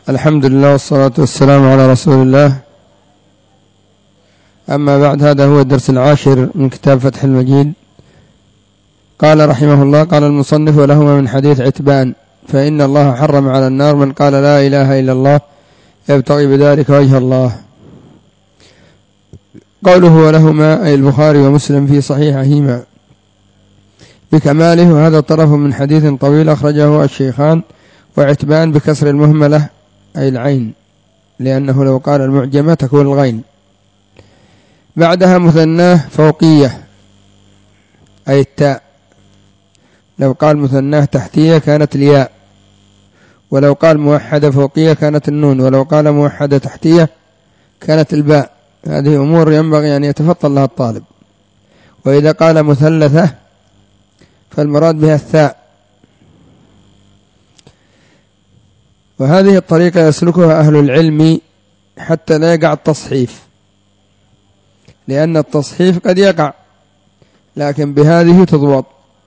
الحمد لله والصلاة والسلام على رسول الله. أما بعد، هذا هو الدرس العاشر من كتاب فتح المجيد. قال رحمه الله: قال المصنف: ولهما من حديث عتبان: فإن الله حرم على النار من قال لا إله إلا الله يبتغي بذلك وجه الله. قوله ولهما أي البخاري ومسلم في صحيحهما بكماله، وهذا طرف من حديث طويل أخرجه الشيخان. وعتبان بكسر المهملة أي العين، لأنه لو قال المعجمة تكون الغين. بعدها مثناه فوقية أي التاء، لو قال مثناه تحتية كانت الياء، ولو قال موحدة فوقية كانت النون، ولو قال موحدة تحتية كانت الباء. هذه أمور ينبغي أن يتفطن لها الطالب. وإذا قال مثلثة فالمراد بها الثاء. وهذه الطريقة يسلكها أهل العلم حتى لا يقع التصحيف، لأن التصحيف قد يقع، لكن بهذه تضبط.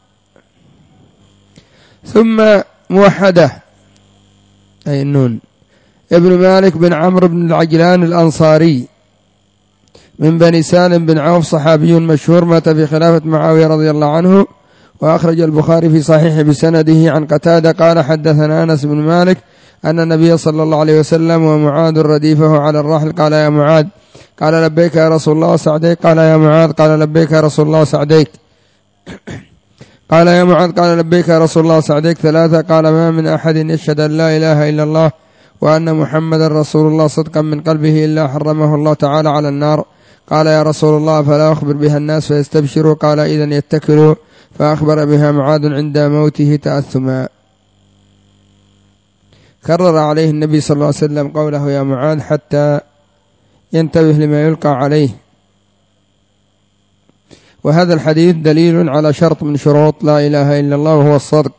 ثم موحدة أي النون. ابن مالك بن عمرو بن العجلان الأنصاري من بني سالم بن عوف، صحابي مشهور، مات في خلافة معاوية رضي الله عنه. وأخرج البخاري في صحيح بسنده عن قتادة قال: حدثنا أنس بن مالك أن النبي صلى الله عليه وسلم ومعاذ رديفه على الرحل قال: يا معاذ، قال: لبيك يا رسول الله وسعديك. قال: يا معاذ، قال: لبيك يا رسول الله وسعديك. قال: يا معاذ، قال: لبيك يا رسول الله وسعديك ثلاثة. قال: ما من أحد يشهد أن لا إله إلا الله وأن محمد رسول الله صدقا من قلبه إلا حرمه الله تعالى على النار. قال: يا رسول الله، فلا أخبر بها الناس فيستبشروا؟ قال: إذن يتكلوا. فأخبر بها معاذ عند موته تأثما. كرر عليه النبي صلى الله عليه وسلم قوله يا معاذ حتى ينتبه لما يلقى عليه. وهذا الحديث دليل على شرط من شروط لا إله إلا الله، وهو الصدق،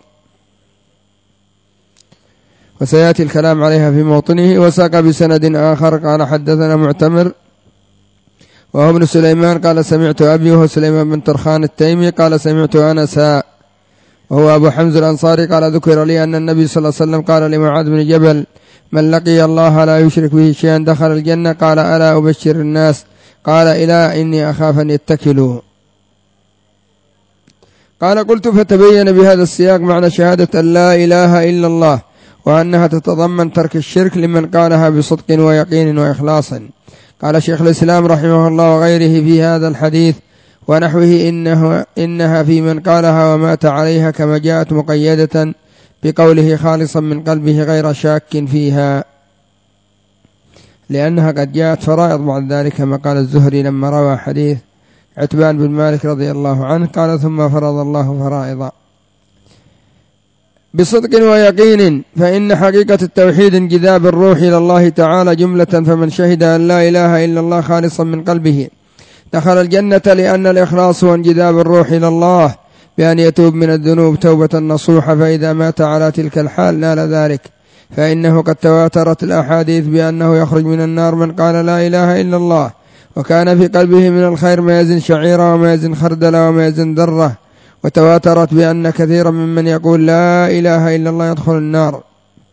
وسيأتي الكلام عليها في موطنه. وساق بسند آخر قال: حدثنا معتمر وهو ابن سليمان قال: سمعت أبي وهو سليمان بن ترخان التيمي قال: سمعت أنسا وهو أبو حمزة الأنصاري قال: ذكر لي أن النبي صلى الله عليه وسلم قال لمعاذ بن جبل: من لقي الله لا يشرك به شيئا دخل الجنة. قال: ألا أبشر الناس؟ قال: إلى إني أخاف أن يتكلوا. قال: قلت: فتبين بهذا السياق معنى شهادة أن لا إله إلا الله، وأنها تتضمن ترك الشرك لمن قالها بصدق ويقين وإخلاص. قال شيخ الإسلام رحمه الله وغيره في هذا الحديث ونحوه: إنها في من قالها ومات عليها، كما جاءت مقيدة بقوله خالصا من قلبه غير شاك فيها، لأنها قد جاءت فرائض بعد ذلك، كما قال الزهري لما روى حديث عتبان بن مالك رضي الله عنه قال: ثم فرض الله فرائضا بصدق ويقين. فإن حقيقة التوحيد انجذاب الروح إلى الله تعالى جملة، فمن شهد أن لا إله إلا الله خالصا من قلبه دخل الجنة، لأن الإخلاص هو انجذاب الروح إلى الله بأن يتوب من الذنوب توبة نصوحة، فإذا مات على تلك الحال نال ذلك. فإنه قد تواترت الأحاديث بأنه يخرج من النار من قال لا إله إلا الله وكان في قلبه من الخير ما يزن شعيرة وما يزن خردلة وما يزن ذرة. وتواترت بأن كثيرا ممن يقول لا إله إلا الله يدخل النار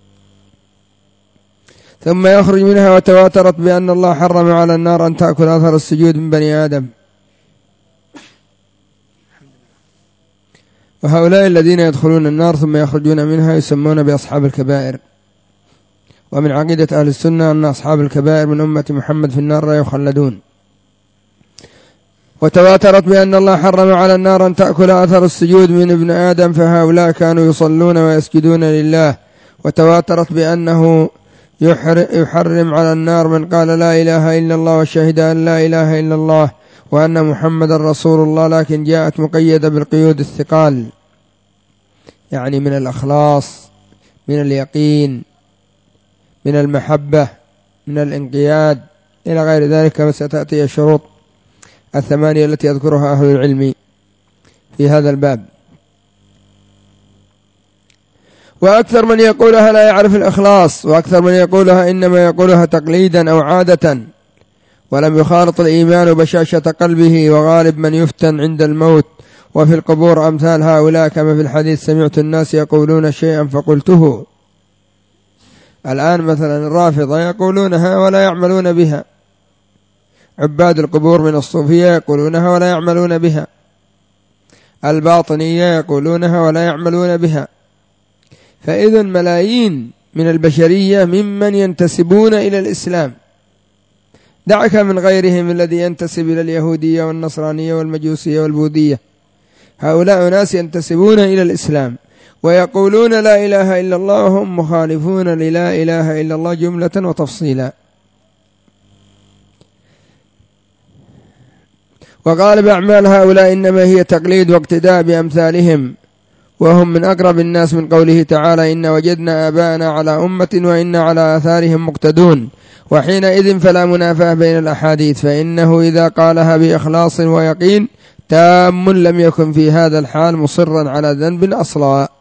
ثم يخرج منها. وتواترت بأن الله حرم على النار أن تأكل أثر السجود من بني آدم. وهؤلاء الذين يدخلون النار ثم يخرجون منها يسمون بأصحاب الكبائر. ومن عقيدة أهل السنة أن أصحاب الكبائر من أمة محمد في النار لا يخلدون. وتواترت بأن الله حرم على النار أن تأكل أثر السجود من ابن آدم، فهؤلاء كانوا يصلون ويسجدون لله. وتواترت بأنه يحرم على النار من قال لا إله إلا الله وشهد أن لا إله إلا الله وأن محمد رسول الله، لكن جاءت مقيدة بالقيود الثقال، يعني من الأخلاص، من اليقين، من المحبة، من الانقياد، إلى غير ذلك، كما ستأتي الشروط الثمانية التي يذكرها أهل العلم في هذا الباب. وأكثر من يقولها لا يعرف الإخلاص، وأكثر من يقولها إنما يقولها تقليدا أو عادة، ولم يخالط الإيمان بشاشة قلبه. وغالب من يفتن عند الموت وفي القبور أمثال هؤلاء، كما في الحديث: سمعت الناس يقولون شيئا فقلته. الآن مثلا الرافضة يقولونها ولا يعملون بها، عباد القبور من الصوفية يقولونها ولا يعملون بها، الباطنية يقولونها ولا يعملون بها. فإذن ملايين من البشرية ممن ينتسبون إلى الإسلام، دعك من غيرهم الذي ينتسب إلى اليهودية والنصرانية والمجوسية والبوذية، هؤلاء ناس ينتسبون إلى الإسلام ويقولون لا إله إلا الله، وهم مخالفون للا إله إلا الله جملة وتفصيلا. وغالب أعمال هؤلاء إنما هي تقليد واقتداء بأمثالهم، وهم من أقرب الناس من قوله تعالى إن وجدنا آباءنا على أمة وإنا على آثارهم مقتدون. وحينئذ فلا منافاة بين الأحاديث، فإنه إذا قالها بإخلاص ويقين تام لم يكن في هذا الحال مصرا على ذنب أصلا،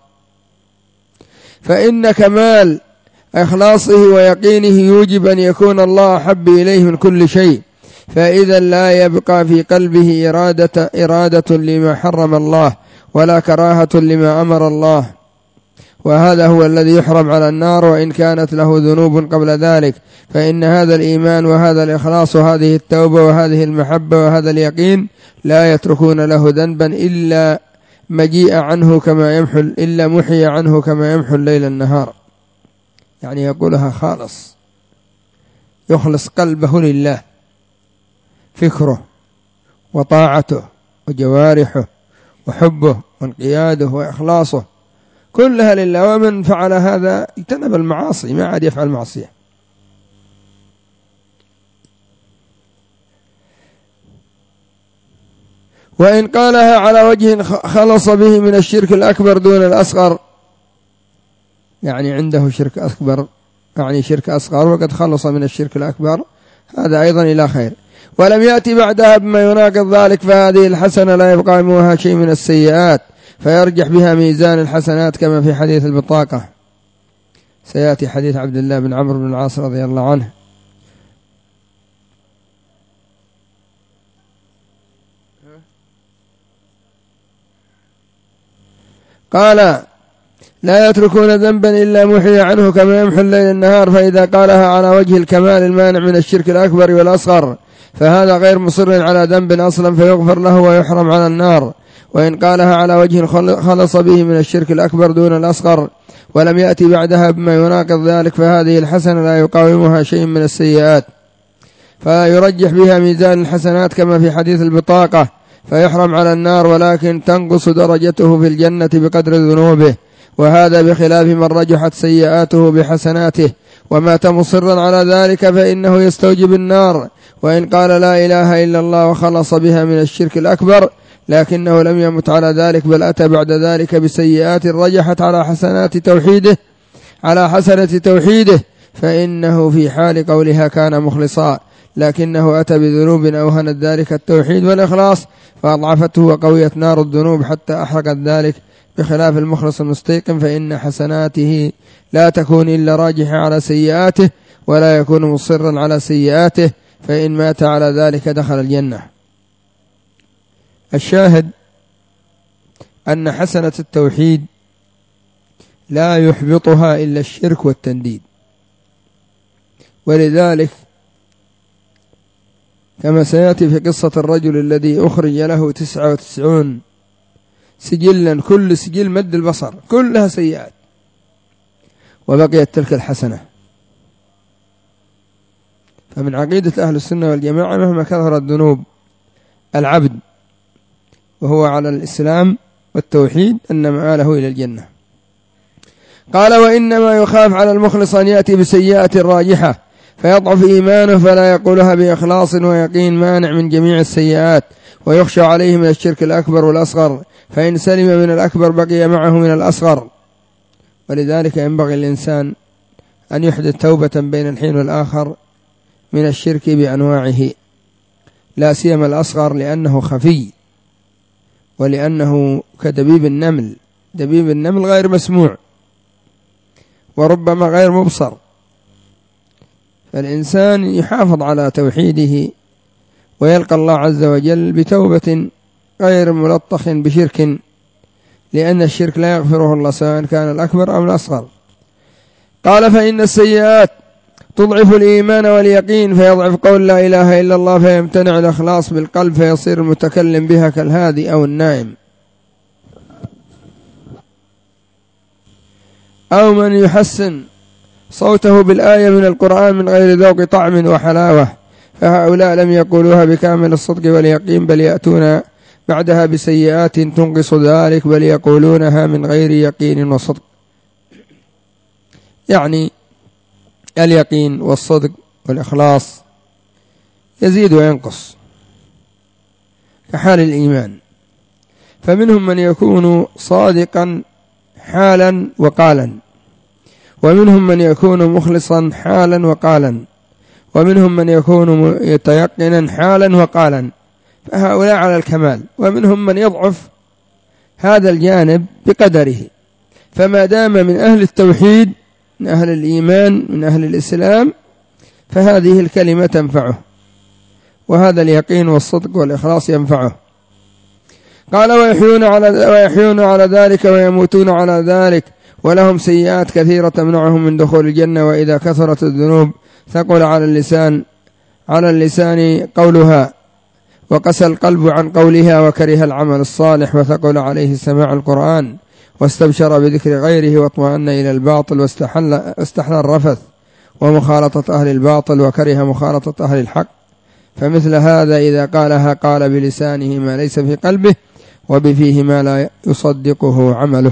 فإن كمال إخلاصه ويقينه يوجب أن يكون الله أحب إليه من كل شيء، فإذا لا يبقى في قلبه إرادة لما حرم الله ولا كراهة لما أمر الله، وهذا هو الذي يحرم على النار وإن كانت له ذنوب قبل ذلك. فإن هذا الإيمان وهذا الإخلاص وهذه التوبة وهذه المحبة وهذا اليقين لا يتركون له ذنبا إلا محي عنه كما يمحو الليل النهار. يعني يقولها خالص، يخلص قلبه لله، فكره وطاعته وجوارحه وحبه وانقياده وإخلاصه كلها لله. ومن فعل هذا اجتنب المعاصي، ما عاد يفعل معصية. وإن قالها على وجه خلص به من الشرك الأكبر دون الأصغر، يعني عنده شرك أكبر، يعني شرك أصغر وقد خلص من الشرك الأكبر، هذا أيضا إلى خير. ولم يأتي بعدها بما يناقض ذلك، فهذه الحسنة لا يبقى منها شيء من السيئات، فيرجح بها ميزان الحسنات كما في حديث البطاقة. سيأتي حديث عبد الله بن عمرو بن العاص رضي الله عنه. قال لا يتركون ذنبا إلا محي عنه كما يمحو الليل النهار، فإذا قالها على وجه الكمال المانع من الشرك الأكبر والأصغر فهذا غير مصر على ذنب أصلا فيغفر له ويحرم على النار. وإن قالها على وجه خلص به من الشرك الأكبر دون الأصغر ولم يأتي بعدها بما يناقض ذلك، فهذه الحسنة لا يقاومها شيء من السيئات، فيرجح بها ميزان الحسنات كما في حديث البطاقة، فيحرم على النار ولكن تنقص درجته في الجنة بقدر ذنوبه، وهذا بخلاف من رجحت سيئاته بحسناته ومات مصرا على ذلك فإنه يستوجب النار. وإن قال لا إله إلا الله وخلص بها من الشرك الأكبر لكنه لم يمت على ذلك بل أتى بعد ذلك بسيئات رجحت على حسنة توحيده فإنه في حال قولها كان مخلصا، لكنه أتى بذنوب أوهنت ذلك التوحيد والإخلاص فأضعفته وقويت نار الذنوب حتى أحرقت ذلك، بخلاف المخلص المستيقن فإن حسناته لا تكون إلا راجحة على سيئاته ولا يكون مصرا على سيئاته، فإن مات على ذلك دخل الجنة. الشاهد أن حسنة التوحيد لا يحبطها إلا الشرك والتنديد، ولذلك كما سيأتي في قصة الرجل الذي أخرج له 99 سجلا، كل سجل مد البصر كلها سيئات وبقيت تلك الحسنة. فمن عقيدة أهل السنة والجماعة مهما كثرت ذنوب العبد وهو على الإسلام والتوحيد أن مآله إلى الجنة. قال وإنما يخاف على المخلص أن يأتي بسيئة راجحة فيضعف إيمانه فلا يقولها بإخلاص ويقين مانع من جميع السيئات، ويخشى عليه من الشرك الأكبر والأصغر، فإن سلم من الأكبر بقي معه من الأصغر. ولذلك ينبغي الإنسان أن يحدث توبة بين الحين والآخر من الشرك بأنواعه، لا سيما الأصغر لأنه خفي ولأنه كدبيب النمل، دبيب النمل غير مسموع وربما غير مبصر، فالإنسان يحافظ على توحيده ويلقى الله عز وجل بتوبة غير ملطخ بشرك، لأن الشرك لا يغفره الله سواء كان الأكبر أو الأصغر. قال فإن السيئات تضعف الإيمان واليقين، فيضعف قول لا إله إلا الله، فيمتنع الإخلاص بالقلب، فيصير المتكلم بها كالهادي أو النائم، أو من يحسن صوته بالآية من القرآن من غير ذوق طعم وحلاوة، فهؤلاء لم يقولوها بكامل الصدق واليقين، بل يأتون بعدها بسيئات تنقص ذلك، بل يقولونها من غير يقين وصدق. يعني اليقين والصدق والإخلاص يزيد وينقص كحال الإيمان، فمنهم من يكون صادقا حالا وقالا، ومنهم من يكون مخلصا حالا وقالا، ومنهم من يكون يتيقنا حالا وقالا، فهؤلاء على الكمال، ومنهم من يضعف هذا الجانب بقدره، فما دام من أهل التوحيد، من أهل الإيمان، من أهل الإسلام، فهذه الكلمة تنفعه، وهذا اليقين والصدق والإخلاص ينفعه. قال ويحيون على ذلك ويموتون على ذلك، ولهم سيئات كثيرة تمنعهم من دخول الجنة، وإذا كثرت الذنوب ثقل على اللسان قولها، وقسى القلب عن قولها، وكره العمل الصالح، وثقل عليه سماع القرآن، واستبشر بذكر غيره، واطمأن إلى الباطل، واستحل الرفث ومخالطة أهل الباطل، وكره مخالطة أهل الحق. فمثل هذا إذا قالها قال بلسانه ما ليس في قلبه، وبفيه ما لا يصدقه عمله.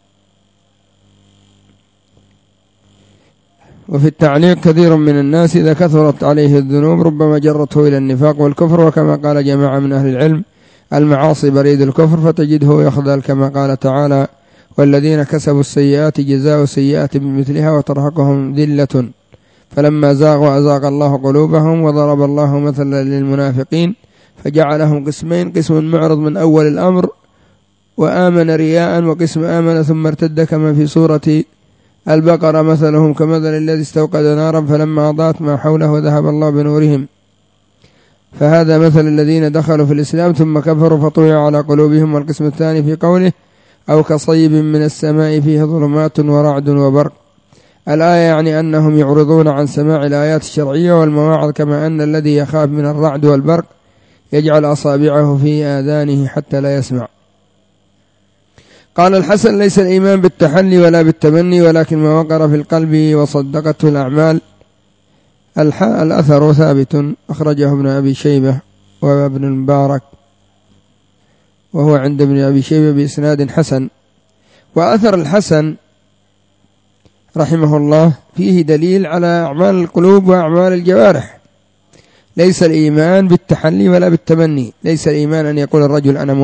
وفي التعليق كثير من الناس إذا كثرت عليه الذنوب ربما جرته إلى النفاق والكفر، وكما قال جماعة من أهل العلم المعاصي بريد الكفر، فتجده يخذل، كما قال تعالى والذين كسبوا السيئات جزاء سيئة بمثلها وترهقهم ذلة فلما زاغوا أزاغ الله قلوبهم، وضرب الله مثلا للمنافقين فجعلهم قسمين، قسم معرض من أول الأمر وآمن رياء، وقسم آمن ثم ارتد، كما في سورة البقرة مثلهم كمثل الذي استوقد نارا فلما أضاءت ما حوله ذهب الله بنورهم. فهذا مثل الذين دخلوا في الإسلام ثم كفروا فطوع على قلوبهم. والقسم الثاني في قوله أو كصيب من السماء فيه ظلمات ورعد وبرق. الآية يعني أنهم يعرضون عن سماع الآيات الشرعية والمواعظ، كما أن الذي يخاف من الرعد والبرق يجعل أصابعه في آذانه حتى لا يسمع. قال الحسن ليس الإيمان بالتحلي ولا بالتمني، ولكن ما وقر في القلب وصدقته الأعمال. الأثر ثابت، أخرجه ابن أبي شيبة وابن المبارك، وهو عند ابن أبي شيبة بإسناد حسن. وأثر الحسن رحمه الله فيه دليل على أعمال القلوب وأعمال الجوارح. ليس الإيمان بالتحلي ولا بالتمني، ليس الإيمان أن يقول الرجل أنا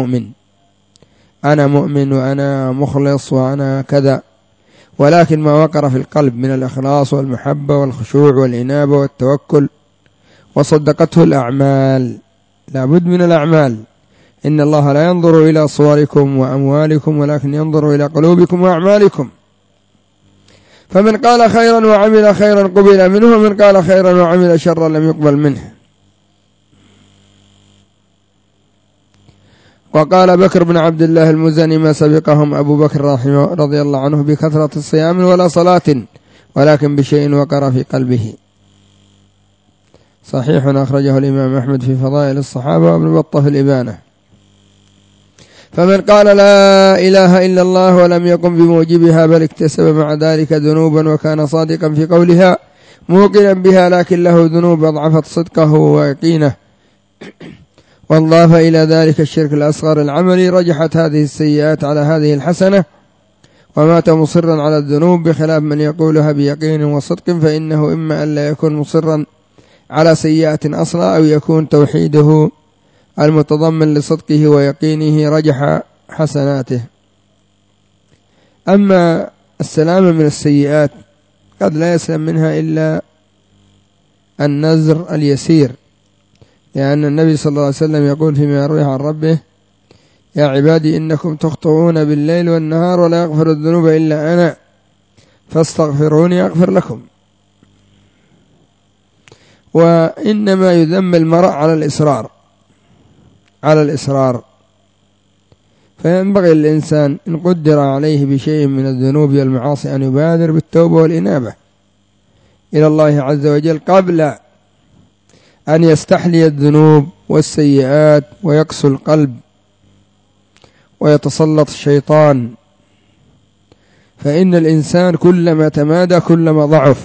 مؤمن وأنا مخلص وأنا كذا، ولكن ما وقر في القلب من الإخلاص والمحبة والخشوع والإنابة والتوكل، وصدقته الأعمال. لا بد من الأعمال. إن الله لا ينظر إلى صوركم وأموالكم، ولكن ينظر إلى قلوبكم وأعمالكم. فمن قال خيرا وعمل خيرا قبل منه، ومن قال خيرا وعمل شرا لم يقبل منه. وقال بكر بن عبد الله المزني ما سبقهم أبو بكر رضي الله عنه بكثرة الصيام ولا صلاة، ولكن بشيء وقر في قلبه. صحيح أخرجه الإمام أحمد في فضائل الصحابة وابن بطة في الإبانة. فمن قال لا إله إلا الله ولم يقم بموجبها، بل اكتسب مع ذلك ذنوبا وكان صادقا في قولها موقنا بها، لكن له ذنوب أضعفت صدقه ويقينه، واضاف إلى ذلك الشرك الأصغر العملي، رجحت هذه السيئات على هذه الحسنة، ومات مصرا على الذنوب، بخلاف من يقولها بيقين وصدق، فإنه إما أن لا يكون مصرا على سيئات أصلا، أو يكون توحيده المتضمن لصدقه ويقينه رجح حسناته. أما السلامة من السيئات قد لا يسلم منها إلا النذر اليسير، لأن النبي صلى الله عليه وسلم يقول فيما يرويه عن ربه يا عبادي إنكم تخطئون بالليل والنهار ولا يغفر الذنوب إلا أنا فاستغفروني أغفر لكم. وإنما يذم المرء على الإصرار، فينبغي للإنسان إن قدر عليه بشيء من الذنوب والمعاصي أن يبادر بالتوبة والإنابة إلى الله عز وجل قبل أن يستحلي الذنوب والسيئات ويقسو القلب ويتسلط الشيطان. فإن الإنسان كلما تمادى كلما ضعف،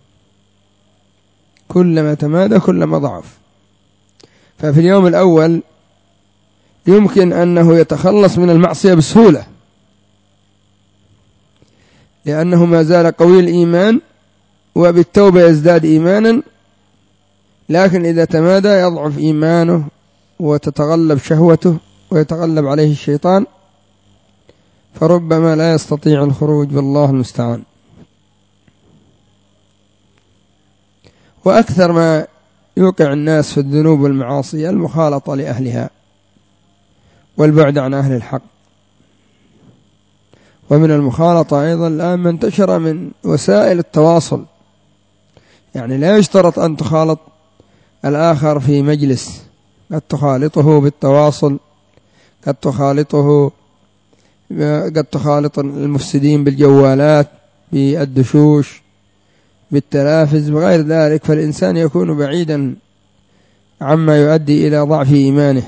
كلما تمادى كلما ضعف. ففي اليوم الأول يمكن أنه يتخلص من المعصية بسهولة لأنه ما زال قوي الإيمان، وبالتوبة يزداد إيمانا. لكن إذا تمادى يضعف إيمانه وتتغلب شهوته ويتغلب عليه الشيطان، فربما لا يستطيع الخروج، والله المستعان. وأكثر ما يوقع الناس في الذنوب والمعاصي المخالطة لأهلها والبعد عن أهل الحق. ومن المخالطة أيضا الآن ما انتشر من وسائل التواصل، يعني لا يشترط أن تخالط الآخر في مجلس، قد تخالطه بالتواصل، قد تخالط المفسدين بالجوالات، بالدشوش، بالتلافز وغير ذلك. فالإنسان يكون بعيدا عما يؤدي إلى ضعف إيمانه.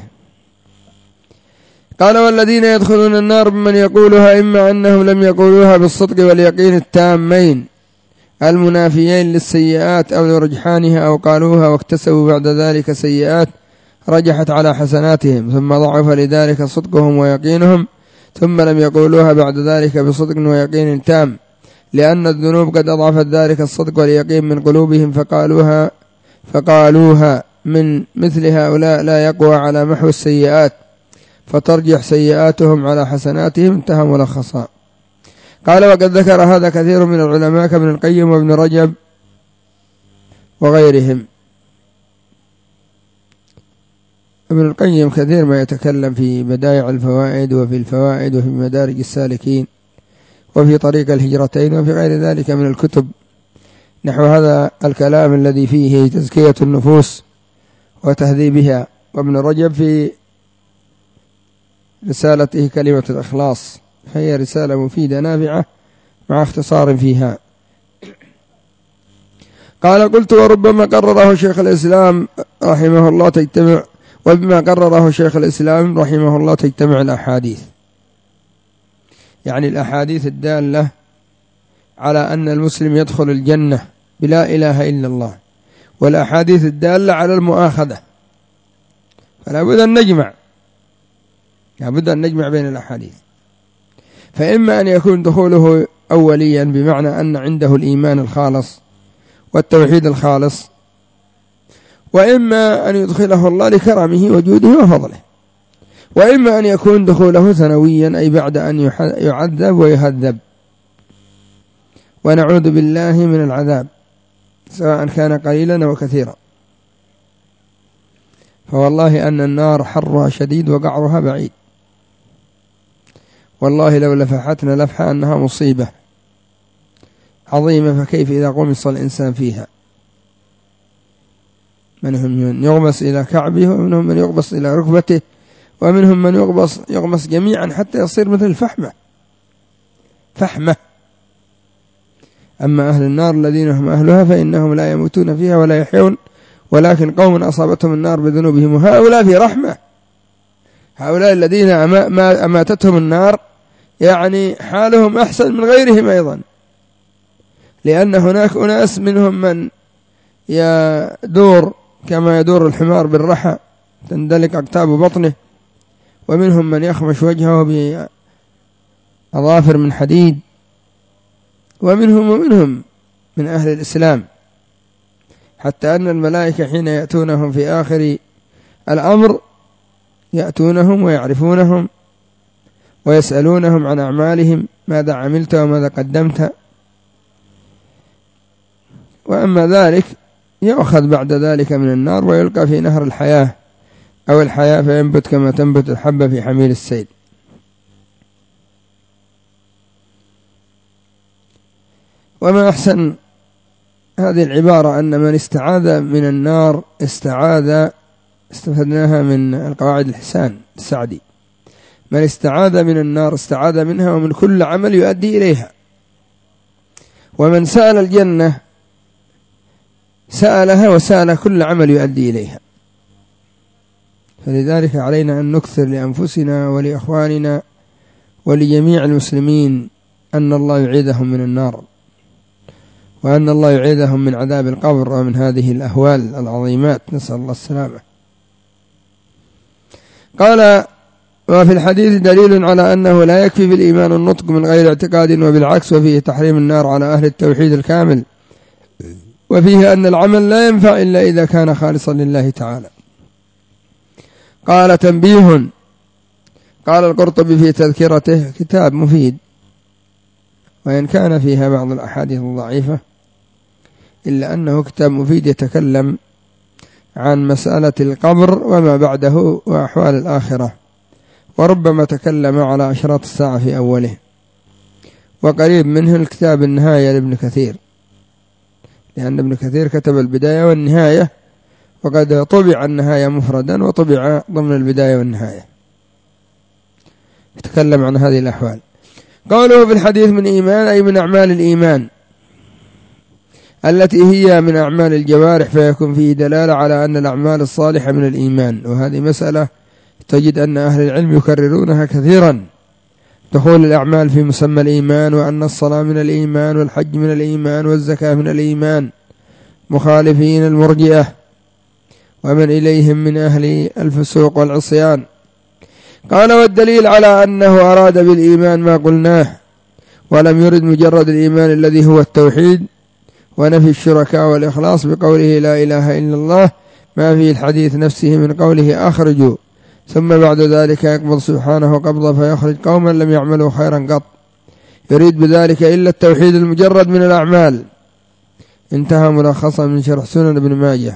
قال: والذين يدخلون النار بمن يقولها إما أنهم لم يقولوها بالصدق واليقين التامين المنافيين للسيئات أو لرجحانها، أو قالوها واكتسبوا بعد ذلك سيئات رجحت على حسناتهم ثم ضعف لذلك صدقهم ويقينهم، ثم لم يقولوها بعد ذلك بصدق ويقين تام، لأن الذنوب قد أضعفت ذلك الصدق واليقين من قلوبهم، فقالوها من مثل هؤلاء لا يقوى على محو السيئات، فترجح سيئاتهم على حسناتهم. انتهى ملخصا. قال: وقد ذكر هذا كثير من العلماء كابن القيم وابن رجب وغيرهم. ابن القيم كثير ما يتكلم في بدائع الفوائد وفي الفوائد وفي مدارج السالكين وفي طريق الهجرتين وفي غير ذلك من الكتب نحو هذا الكلام الذي فيه تزكية النفوس وتهذيبها. وابن رجب في رسالته كلمة الإخلاص، هي رسالة مفيدة نافعة مع اختصار فيها. قال: قلت: وربما قرره شيخ الإسلام رحمه الله تجتمع، وبما قرره شيخ الإسلام رحمه الله تجتمع الأحاديث، يعني الأحاديث الدالة على أن المسلم يدخل الجنة بلا إله إلا الله، والأحاديث الدالة على المؤاخذة. فلا بد أن نجمع بين الأحاديث. فإما أن يكون دخوله أوليا بمعنى أن عنده الإيمان الخالص والتوحيد الخالص، وإما أن يدخله الله لكرمه وجوده وفضله، وإما أن يكون دخوله ثانويا أي بعد أن يعذب ويهذب، ونعوذ بالله من العذاب سواء كان قليلا أو كثيرا. فوالله أن النار حرها شديد وقعرها بعيد، والله لو لفحتنا لفحة أنها مصيبة عظيمة، فكيف إذا غمس الإنسان فيها؟ منهم من يغمس إلى كعبه، ومنهم من يغمس إلى ركبته، ومنهم من يغمس جميعا حتى يصير مثل فحمة. أما أهل النار الذين هم أهلها فإنهم لا يموتون فيها ولا يحيون، ولكن قوم أصابتهم النار بذنوبهم، وهؤلاء في رحمة. هؤلاء الذين أماتتهم النار يعني حالهم أحسن من غيرهم أيضا، لأن هناك أناس منهم من يدور كما يدور الحمار بالرحى تندلك أقتاب بطنه، ومنهم من يخمش وجهه بأظافر من حديد، ومنهم من أهل الإسلام، حتى أن الملائكة حين يأتونهم في آخر الأمر يأتونهم ويعرفونهم ويسألونهم عن أعمالهم، ماذا عملت وماذا قدمت. وأما ذلك يأخذ بعد ذلك من النار ويلقى في نهر الحياة أو الحياة، فينبت كما تنبت الحبة في حميل السيل. وما أحسن هذه العبارة أن من استعاذ من النار استفدناها من القواعد الحسان السعدي: من استعاذ من النار استعاذ منها ومن كل عمل يؤدي إليها، ومن سأل الجنة سألها وسأل كل عمل يؤدي إليها. فلذلك علينا أن نكثر لأنفسنا ولإخواننا ولجميع المسلمين أن الله يعيذهم من النار، وأن الله يعيذهم من عذاب القبر ومن هذه الأهوال العظيمات، نسأل الله السلامة. قال: وفي الحديث دليل على أنه لا يكفي بالإيمان النطق من غير اعتقاد، وبالعكس وفيه تحريم النار على أهل التوحيد الكامل، وفيه أن العمل لا ينفع إلا إذا كان خالصا لله تعالى. قال: تنبيه. قال القرطبي في تذكرته: كتاب مفيد، وإن كان فيها بعض الأحاديث الضعيفة إلا أنه كتاب مفيد يتكلم عن مسألة القبر وما بعده وأحوال الآخرة، وربما تكلم على أشراط الساعة في أوله. وقريب منه الكتاب النهاية لابن كثير، لأن ابن كثير كتب البداية والنهاية، وقد طبع النهاية مفردا وطبع ضمن البداية والنهاية، يتكلم عن هذه الأحوال. قوله في الحديث من إيمان أي من أعمال الإيمان التي هي من أعمال الجوارح، فيكون فيه دلالة على أن الأعمال الصالحة من الإيمان. وهذه مسألة تجد أن أهل العلم يكررونها كثيرا، دخول الأعمال في مسمى الإيمان، وأن الصلاة من الإيمان والحج من الإيمان والزكاة من الإيمان، مخالفين المرجئة ومن إليهم من أهل الفسوق والعصيان. قال: والدليل على أنه أراد بالإيمان ما قلناه، ولم يرد مجرد الإيمان الذي هو التوحيد ونفي الشركاء والإخلاص بقوله لا إله إلا الله، ما في الحديث نفسه من قوله أخرجوا، ثم بعد ذلك يقبض سبحانه قبضة فيخرج قوما لم يعملوا خيرا قط، يريد بذلك إلا التوحيد المجرد من الأعمال. انتهى ملخصا من شرح سنن ابن ماجه.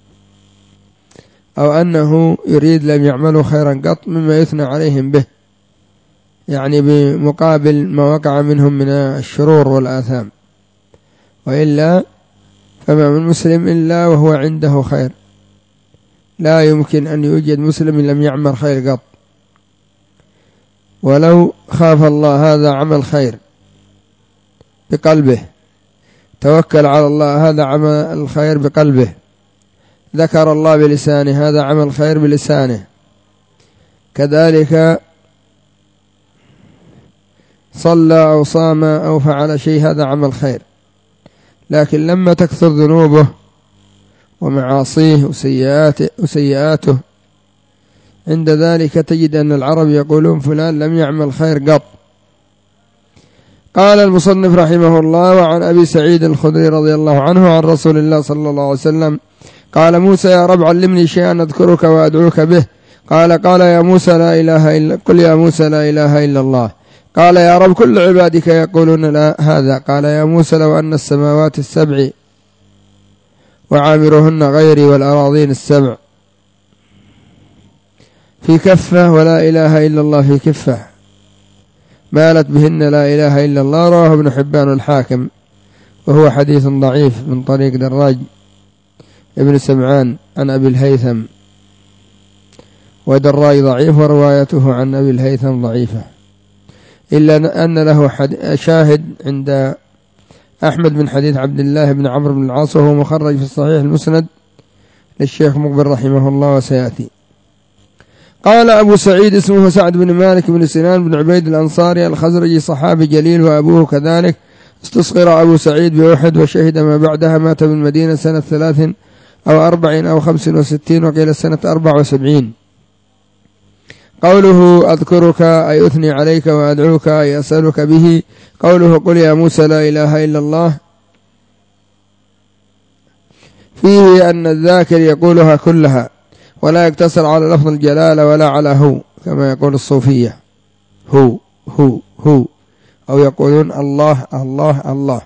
أو أنه يريد لم يعملوا خيرا قط مما يثنى عليهم به، يعني بمقابل ما وقع منهم من الشرور والآثام، وإلا فما من مسلم إلا وهو عنده خير، لا يمكن أن يوجد مسلم لم يعمل خير قط، ولو خاف الله هذا عمل خير بقلبه، توكل على الله هذا عمل الخير بقلبه، ذكر الله بلسانه هذا عمل خير بلسانه، كذلك صلى أو صام أو فعل شيء هذا عمل خير. لكن لما تكثر ذنوبه ومعاصيه وسيئاته عند ذلك تجد أن العرب يقولون فلان لم يعمل خير قط. قال المصنف رحمه الله: وعن أبي سعيد الخدري رضي الله عنه عن رسول الله صلى الله عليه وسلم قال: موسى يا رب علمني شيئا أذكرك وأدعوك به. قال يا موسى لا إله إلا قل يا موسى لا إله إلا الله. قال يا رب كل عبادك يقولون لا هذا. قال يا موسى لو أن السماوات السبع وعامرهن غيري والأراضين السبع في كفة ولا إله إلا الله في كفة مالت بهن لا إله إلا الله. رواه ابن حبان الحاكم، وهو حديث ضعيف من طريق دراج ابن سمعان عن أبي الهيثم، ودراج ضعيف وروايته عن أبي الهيثم ضعيفة، إلا أن له شاهد عند أحمد من حديث عبد الله بن عمرو بن العاص، وهو مخرج في الصحيح المسند للشيخ مقبل رحمه الله وسيأتي. قال أبو سعيد اسمه سعد بن مالك بن سنان بن عبيد الأنصاري الخزرجي، صحابي جليل، وأبوه كذلك. استصغر أبو سعيد بأحد وشهد ما بعدها، مات بالمدينة سنة 3 أو 4 أو 65، وقيل سنة 74. قوله أذكرك أي أثني عليك، وأدعوك أي أسألك به. قوله قل يا موسى لا إله إلا الله فيه أن الذاكر يقولها كلها ولا يقتصر على لفظ الجلالة ولا على هو كما يقول الصوفية هو هو هو، أو يقولون الله الله الله.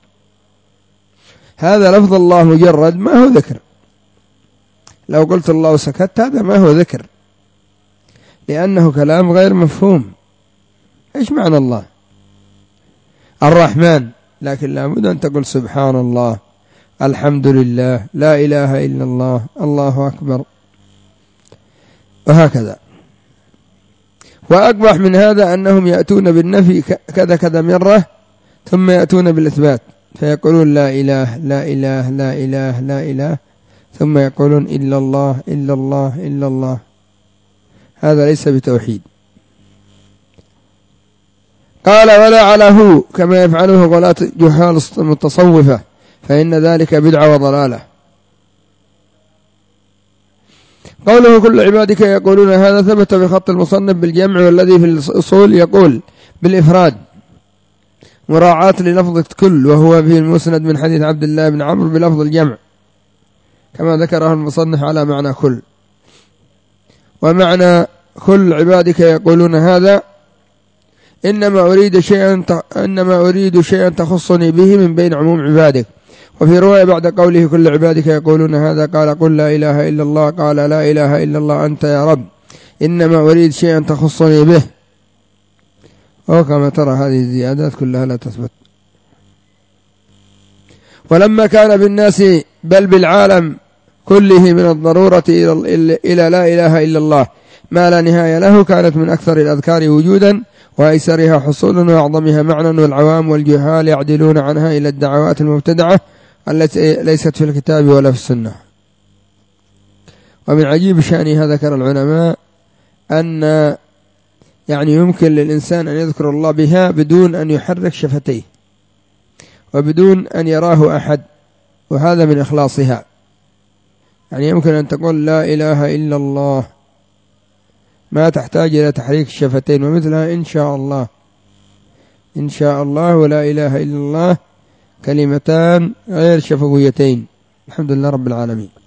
هذا لفظ الله مجرد ما هو ذكر. لو قلت الله سكت هذا ما هو ذكر، لأنه كلام غير مفهوم. إيش معنى الله؟ الرحمن، لكن لابد أن تقول سبحان الله، الحمد لله، لا إله إلا الله، الله أكبر، وهكذا. وأقبح من هذا أنهم يأتون بالنفي كذا كذا مرة ثم يأتون بالإثبات فيقولون لا إله لا إله لا إله لا إله ثم يقولون إلا الله إلا الله إلا الله. هذا ليس بتوحيد. قال ولا على كما يفعله غلاة جهال المتصوفة فإن ذلك بدعة وضلالة. قوله كل عبادك يقولون هذا ثبت بخط المصنف بالجمع، والذي في الأصول يقول بالإفراد مراعاة للفظة كل، وهو في المسند من حديث عبد الله بن عمرو بلفظ الجمع كما ذكره المصنف على معنى كل. ومعنى كل عبادك يقولون هذا إنما أريد شيئا تخصني به من بين عموم عبادك. وفي رواية بعد قوله كل عبادك يقولون هذا قال قل لا إله إلا الله، قال لا إله إلا الله أنت يا رب، إنما أريد شيئا تخصني به. وكما ترى هذه الزيادات كلها لا تثبت. ولما كان بالناس بل بالعالم كله من الضرورة إلى لا إله إلا الله ما لا نهاية له، كانت من أكثر الأذكار وجودا وأيسرها حصولا وأعظمها معنى، والعوام والجهال يعدلون عنها إلى الدعوات المبتدعة التي ليست في الكتاب ولا في السنة. ومن عجيب شأنها ذكر العلماء أن يمكن للإنسان أن يذكر الله بها بدون أن يحرك شفتيه وبدون أن يراه أحد، وهذا من إخلاصها. يمكن أن تقول لا إله إلا الله ما تحتاج إلى تحريك الشفتين، ومثلها إن شاء الله، إن شاء الله ولا إله إلا الله كلمتان غير شفويتين. الحمد لله رب العالمين.